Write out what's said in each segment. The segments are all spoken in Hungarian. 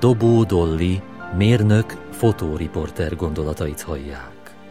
Dobó Dolly, mérnök, fotóriporter gondolatait hallják.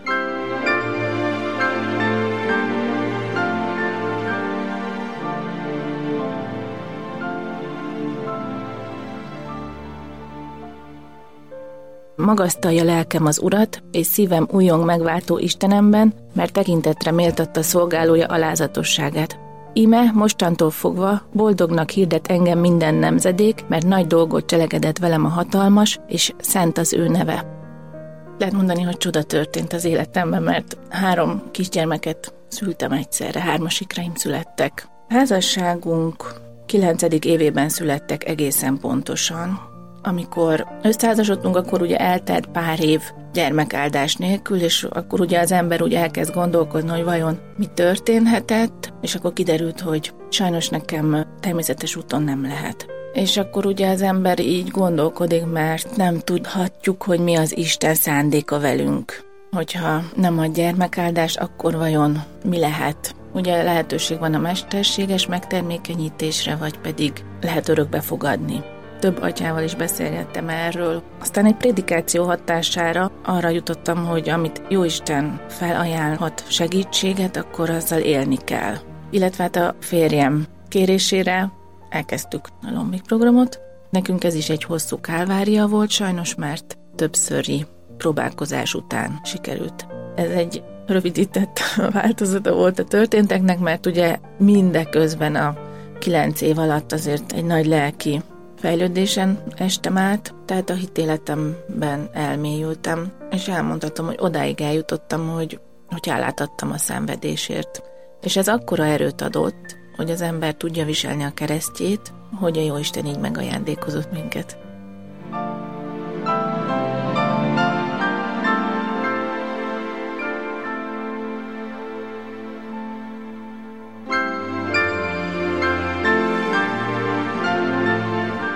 Magasztalja lelkem az Urat, és szívem újjong megváltó Istenemben, mert tekintetre méltatta szolgálója alázatosságát. Íme mostantól fogva boldognak hirdet engem minden nemzedék, mert nagy dolgot cselekedett velem a hatalmas, és szent az ő neve. Lehet mondani, hogy csoda történt az életemben, mert 3 kisgyermeket szültem egyszerre, 3 ikraim születtek. Házasságunk 9. évében születtek egészen pontosan. Amikor összeházasodtunk, akkor ugye eltelt pár év gyermekáldás nélkül, és akkor ugye az ember úgy elkezd gondolkodni, hogy vajon mi történhetett, és akkor kiderült, hogy sajnos nekem természetes úton nem lehet. És akkor ugye az ember így gondolkodik, mert nem tudhatjuk, hogy mi az Isten szándéka velünk. Hogyha nem ad gyermekáldást, akkor vajon mi lehet? Ugye lehetőség van a mesterséges megtermékenyítésre, vagy pedig lehet örökbe fogadni. Több atyával is beszélgettem erről. Aztán egy prédikáció hatására arra jutottam, hogy amit Jóisten felajánlhat segítséget, akkor azzal élni kell. Illetve hát a férjem kérésére elkezdtük a Lombik programot. Nekünk ez is egy hosszú kálvária volt sajnos, mert többszöri próbálkozás után sikerült. Ez egy rövidített változata volt a történteknek, mert ugye mindeközben a 9 év alatt azért egy nagy lelki fejlődésen estem át, tehát a hitéletemben elmélyültem, és elmondhatom, hogy odáig eljutottam, hogy hálát adtam a szenvedésért. És ez akkora erőt adott, hogy az ember tudja viselni a keresztjét, hogy a Jóisten így megajándékozott minket.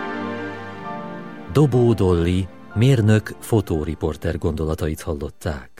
Dobó Dolly, mérnök, fotóriporter gondolatait hallották.